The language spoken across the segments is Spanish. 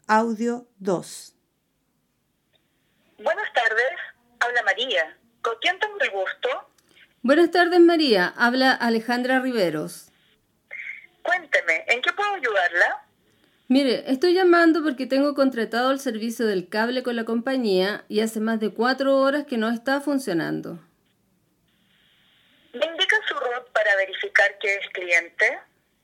Audio 2. Buenas tardes, habla María. ¿Con quién tengo el gusto? Buenas tardes, María. Habla Alejandra Riveros. Cuénteme, ¿en qué puedo ayudarla? Mire, estoy llamando porque tengo contratado el servicio del cable con la compañía y hace más de 4 horas que no está funcionando. ¿Me indica su RUT para verificar que es cliente?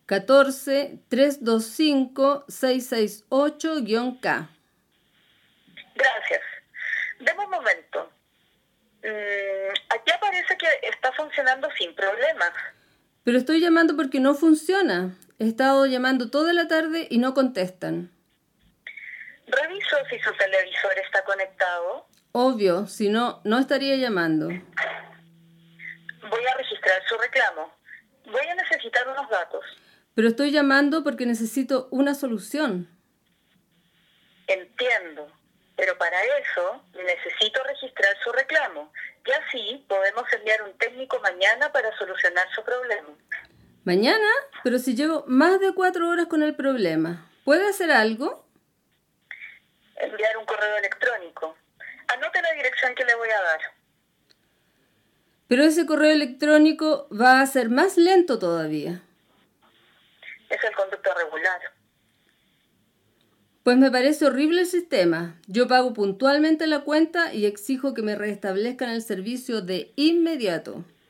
14-325-668-K. Gracias. Deme un momento. Aquí aparece que está funcionando sin problemas. Pero estoy llamando porque no funciona. He estado llamando toda la tarde y no contestan. Reviso si su televisor está conectado. Obvio, si no, no estaría llamando. Voy a registrar su reclamo. Voy a necesitar unos datos. Pero estoy llamando porque necesito una solución. Entiendo, pero para eso necesito registrar su reclamo y así podemos enviar un técnico mañana para solucionar su problema. ¿Mañana? Pero si llevo más de 4 horas con el problema. ¿Puede hacer algo? Enviar un correo electrónico. Anote la dirección que le voy a dar. Pero ese correo electrónico va a ser más lento todavía. Es el conducto regular. Pues me parece horrible el sistema. Yo pago puntualmente la cuenta y exijo que me restablezcan el servicio de inmediato.